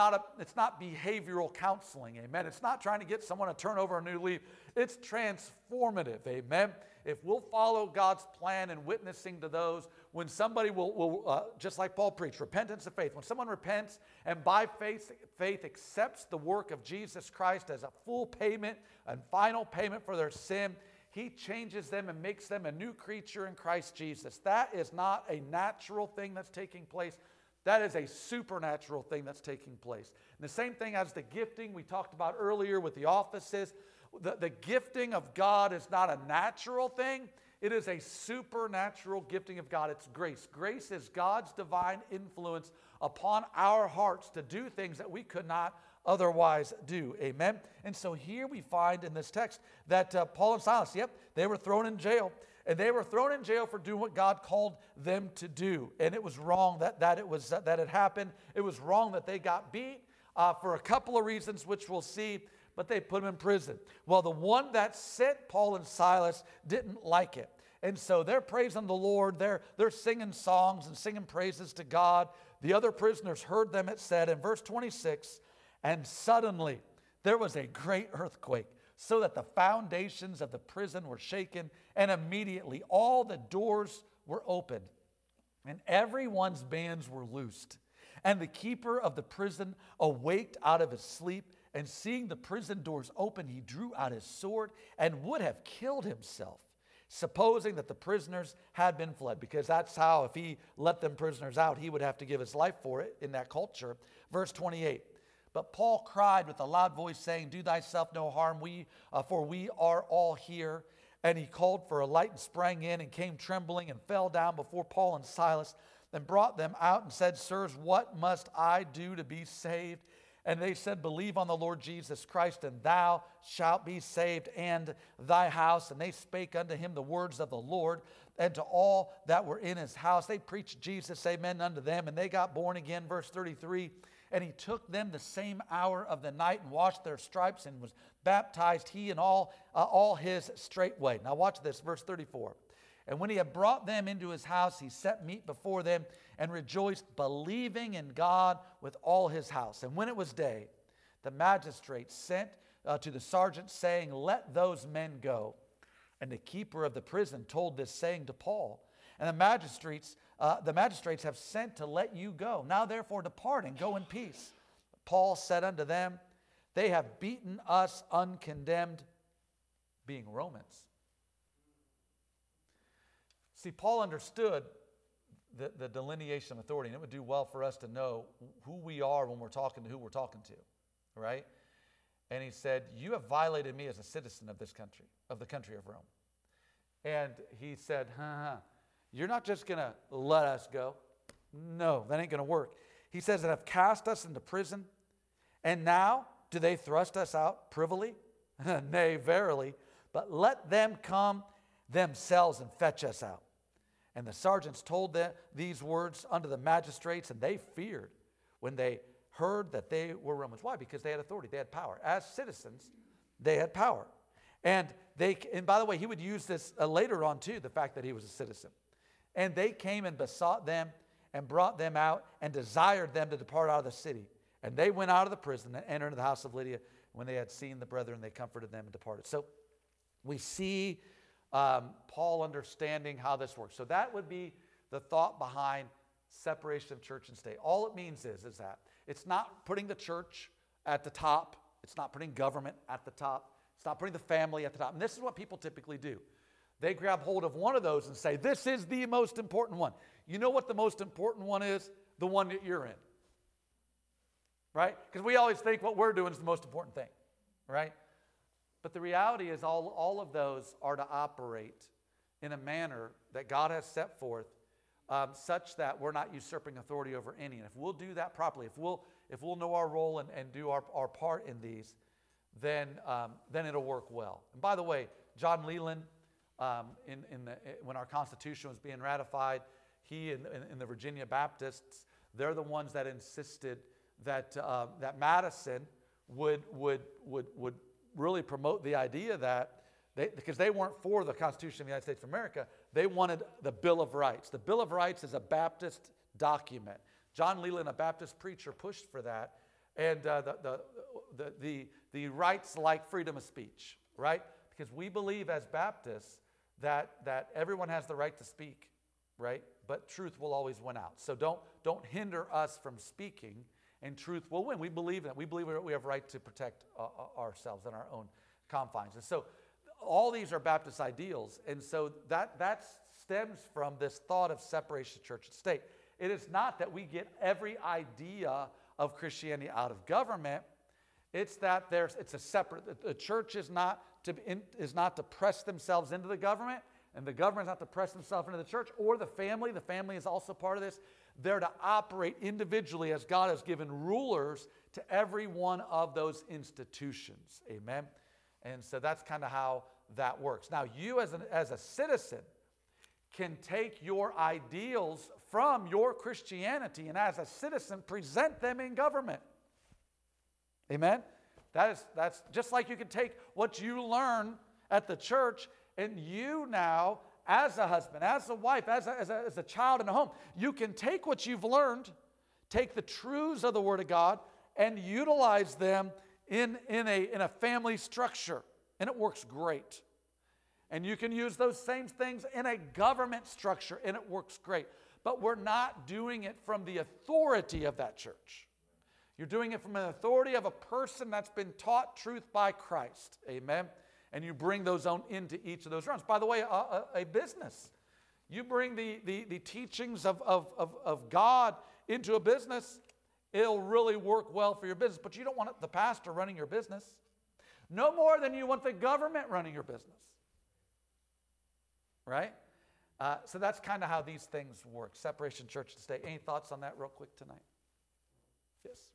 behavioral counseling. Amen. It's not trying to get someone to turn over a new leaf. It's transformative. Amen. If we'll follow God's plan in witnessing to those, when somebody will just like Paul preached, repentance of faith. When someone repents and by faith accepts the work of Jesus Christ as a full payment and final payment for their sin, he changes them and makes them a new creature in Christ Jesus. That is not a natural thing that's taking place. That is a supernatural thing that's taking place. And the same thing as the gifting we talked about earlier with the offices. The gifting of God is not a natural thing. It is a supernatural gifting of God. It's grace. Grace is God's divine influence upon our hearts to do things that we could not otherwise do. Amen? And so here we find in this text that Paul and Silas, they were thrown in jail. And they were thrown in jail for doing what God called them to do. And it was wrong that it happened. It was wrong that they got beat for a couple of reasons, which we'll see. But they put them in prison. Well, the one that sent Paul and Silas didn't like it. And so they're praising the Lord. They're singing songs and singing praises to God. The other prisoners heard them, it said in verse 26, and suddenly there was a great earthquake, so that the foundations of the prison were shaken, and immediately all the doors were opened, and everyone's bands were loosed. And the keeper of the prison awaked out of his sleep, and seeing the prison doors open, he drew out his sword and would have killed himself, supposing that the prisoners had been fled, because that's how, if he let them prisoners out, he would have to give his life for it in that culture. Verse 28. But Paul cried with a loud voice, saying, do thyself no harm, for we are all here. And he called for a light and sprang in and came trembling and fell down before Paul and Silas, and brought them out and said, sirs, what must I do to be saved? And they said, believe on the Lord Jesus Christ, and thou shalt be saved, and thy house. And they spake unto him the words of the Lord, and to all that were in his house. They preached Jesus, amen, unto them, and they got born again. Verse 33. And he took them the same hour of the night and washed their stripes and was baptized, he and all his straightway. Now watch this, verse 34. And when he had brought them into his house, he set meat before them and rejoiced, believing in God with all his house. And when it was day, the magistrates sent to the sergeant, saying, let those men go. And the keeper of the prison told this saying to Paul. And the magistrates have sent to let you go. Now therefore depart and go in peace. Paul said unto them, they have beaten us uncondemned, being Romans. See, Paul understood the delineation of authority, and it would do well for us to know who we are when we're talking to who we're talking to, right? And he said, you have violated me as a citizen of this country, of the country of Rome. And he said, you're not just going to let us go. No, that ain't going to work. He says that have cast us into prison, and now do they thrust us out privily? Nay, verily, but let them come themselves and fetch us out. And the sergeants told these words unto the magistrates, and they feared when they heard that they were Romans. Why? Because they had authority, they had power. As citizens, they had power. And by the way, he would use this later on too, the fact that he was a citizen. And they came and besought them and brought them out and desired them to depart out of the city. And they went out of the prison and entered into the house of Lydia. When they had seen the brethren, they comforted them and departed. So we see Paul understanding how this works. So that would be the thought behind separation of church and state. All it means is that it's not putting the church at the top. It's not putting government at the top. It's not putting the family at the top. And this is what people typically do. They grab hold of one of those and say, this is the most important one. You know what the most important one is? The one that you're in. right? Because we always think what we're doing is the most important thing, right? But the reality is all of those are to operate in a manner that God has set forth, such that we're not usurping authority over any. And if we'll do that properly, if we'll know our role and do our part in these, then it'll work well. And by the way, John Leland, when our Constitution was being ratified, he and the Virginia Baptists, they're the ones that insisted that Madison would really promote the idea that because they weren't for the Constitution of the United States of America, they wanted the Bill of Rights. The Bill of Rights is a Baptist document. John Leland, a Baptist preacher, pushed for that, and the rights like freedom of speech, right? Because we believe as Baptists that everyone has the right to speak, right? But truth will always win out. So don't hinder us from speaking, and truth will win. We believe that. We believe we have a right to protect ourselves and our own confines. And so all these are Baptist ideals. And so that stems from this thought of separation of church and state. It is not that we get every idea of Christianity out of government. It's that it's a separate. The church is not to press themselves into the government, and the government is not to press themselves into the church or the family. The family is also part of this. They're to operate individually as God has given rulers to every one of those institutions. Amen. And so that's kind of how that works. Now, you as a citizen can take your ideals from your Christianity and as a citizen present them in government. Amen? That's just like you can take what you learn at the church and you now, as a husband, as a wife, as a child in a home, you can take what you've learned, take the truths of the Word of God, and utilize them in a family structure. And it works great. And you can use those same things in a government structure, and it works great. But we're not doing it from the authority of that church. You're doing it from an authority of a person that's been taught truth by Christ. Amen? And you bring those on into each of those realms. By the way, a business. You bring the teachings of God into a business, it'll really work well for your business. But you don't want the pastor running your business. No more than you want the government running your business. Right? So that's kind of how these things work. Separation, church and state. Any thoughts on that real quick tonight? Yes.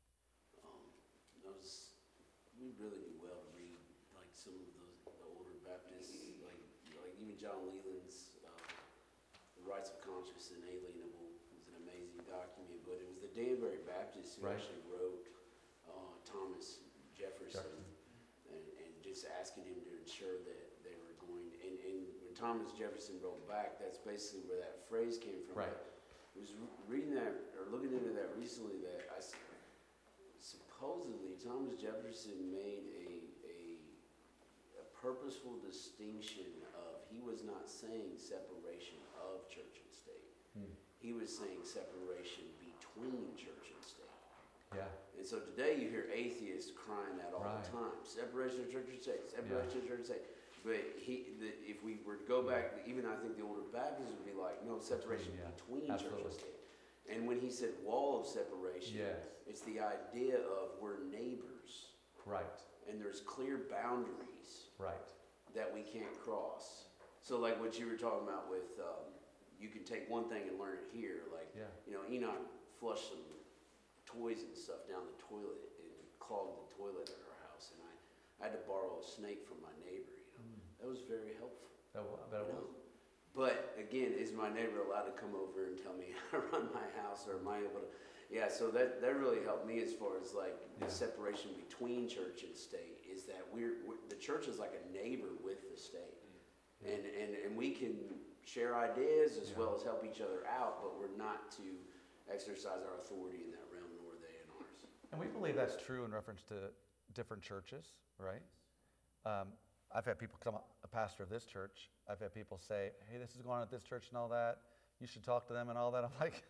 We really do well to read like some of the older Baptists, like even John Leland's The Rights of Conscience Inalienable was an amazing document. But it was the Danbury Baptists who actually wrote Thomas Jefferson and just asking him to ensure that they were going. And when Thomas Jefferson wrote back, that's basically where that phrase came from. Right. I was reading that or looking into that recently. That supposedly Thomas Jefferson made a purposeful distinction of, he was not saying separation of church and state. He was saying separation between church and state. Yeah. And so today you hear atheists crying that all the time. Separation of church and state, separation of church and state. But if we were to go back, even I think the older Baptists would be like, no, separation between church and state. And when he said wall of separation, it's the idea of we're neighbors. Right. And there's clear boundaries that we can't cross. So like what you were talking about with, you can take one thing and learn it here. Like, you know, Enoch flushed some toys and stuff down the toilet and clogged the toilet at our house. And I had to borrow a snake from my neighbor. You know, that was very helpful. I bet it was. But again, is my neighbor allowed to come over and tell me how to run my house, or am I able to? Yeah, so that really helped me as far as like the separation between church and state is that the church is like a neighbor with the state, and we can share ideas as well as help each other out, but we're not to exercise our authority in that realm, nor they in ours. And we believe that's true in reference to different churches, right? I've had people come, a pastor of this church, I've had people say, hey, this is going on at this church and all that. You should talk to them and all that. I'm like,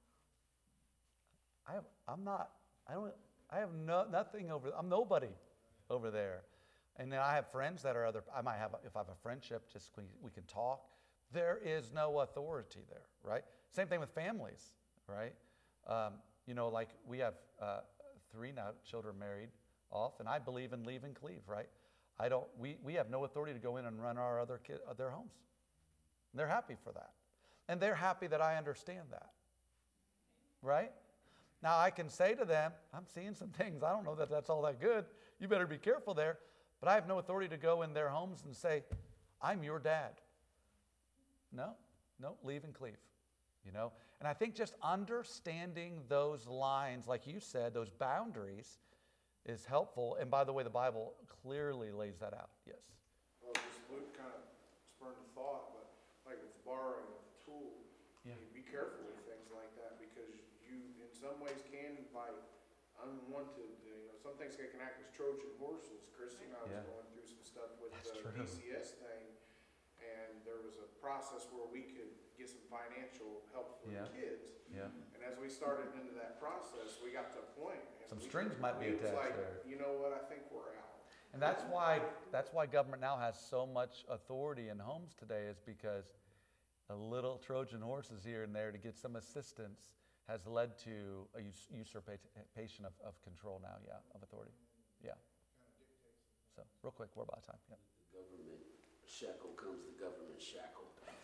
nothing over, I'm nobody over there. And then I have friends that are if I have a friendship, just we can talk. There is no authority there, right? Same thing with families, right? You know, like we have 3 now, children married off, and I believe in leave and cleave, right? We have no authority to go in and run our their homes. And they're happy for that. And they're happy that I understand that, right? Now I can say to them, I'm seeing some things, I don't know that that's all that good. You better be careful there. But I have no authority to go in their homes and say, I'm your dad. No, leave and cleave, And I think just understanding those lines, like you said, those boundaries is helpful. And by the way, the Bible clearly lays that out. Yes. Well, this Luke kind of spurned a thought, but like with borrowing a tool, Yeah. you be careful with things like that because you, in some ways, can invite unwanted, some things can act as Trojan horses. Christy and I was Yeah. going through some stuff with That's the true. DCS thing, and there was a process where we could get some financial help for Yeah. the kids. Yeah. And as we started into that process, we got to a point. And Some strings might be it was attached like, there. you know what, I think we're out. And that's why government now has so much authority in homes today, is because a little Trojan horses here and there to get some assistance has led to a usurpation of control now, of authority. Yeah. So, real quick, we're about time. Yeah. Government shekel comes the government shackle.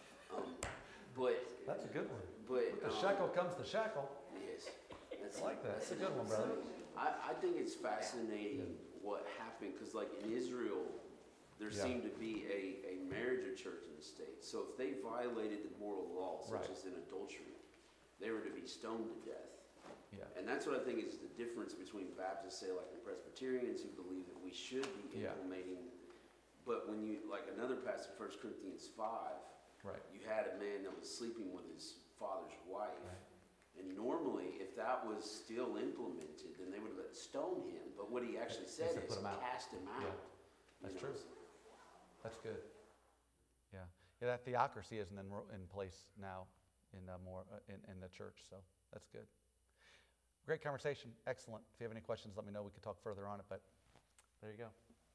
But That's a good one. But The shekel comes the shackle. yes, I like that. That's a good one, brother. I think it's fascinating what happened because, like in Israel, there Yeah. seemed to be a marriage of church and state. So if they violated the moral law, such Right. as in adultery, they were to be stoned to death. Yeah. And that's what I think is the difference between Baptists, say, like, and Presbyterians who believe that we should be Yeah. implementing. But when you, like another passage, 1 Corinthians 5, Right. you had a man that was sleeping with his father's wife. Right. And normally, if that was still implemented, then they would have stone him. But what he actually said said is put him out. cast him out. Yeah. That's You true. know, That's good. Yeah. That theocracy isn't in place now in the church, so that's good. Great conversation. Excellent. If you have any questions, let me know. We could talk further on it, but there you go.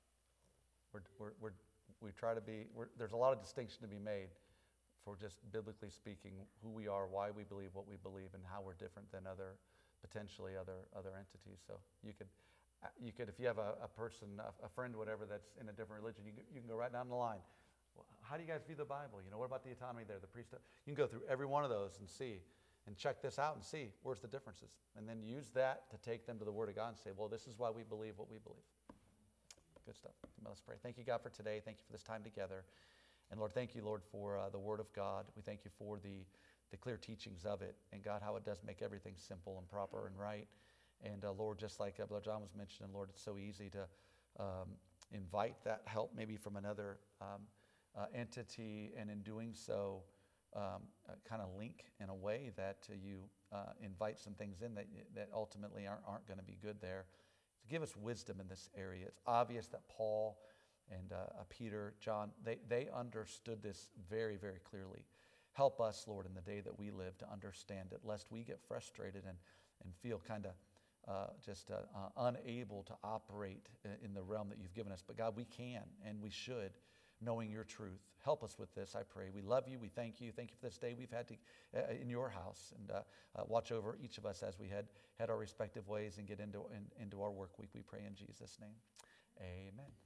We try to be, there's a lot of distinction to be made for just biblically speaking who we are, why we believe what we believe, and how we're different than potentially other entities. So you could, if you have a person, a friend, whatever, that's in a different religion, you can go right down the line. Well, how do you guys view the Bible? What about the autonomy there, the priesthood? You can go through every one of those and see, and check this out and see where's the differences. And then use that to take them to the Word of God and say, well, this is why we believe what we believe. Good stuff. Let's pray. Thank you, God, for today. Thank you for this time together. And Lord, thank you, Lord, for the Word of God. We thank you for the clear teachings of it. And God, how it does make everything simple and proper and right. And Lord, just like Brother John was mentioning, Lord, it's so easy to invite that help maybe from another entity, and in doing so, kind of link in a way that you invite some things in that ultimately aren't going to be good there. So give us wisdom in this area. It's obvious that Paul and Peter, John, they understood this very, very clearly. Help us, Lord, in the day that we live to understand it, lest we get frustrated and feel kind of just unable to operate in the realm that you've given us. But God, we can and we should, knowing your truth. Help us with this, I pray. We love you. We thank you. Thank you for this day we've had in your house. And watch over each of us as we head our respective ways and get into our work week. We pray in Jesus' name. Amen.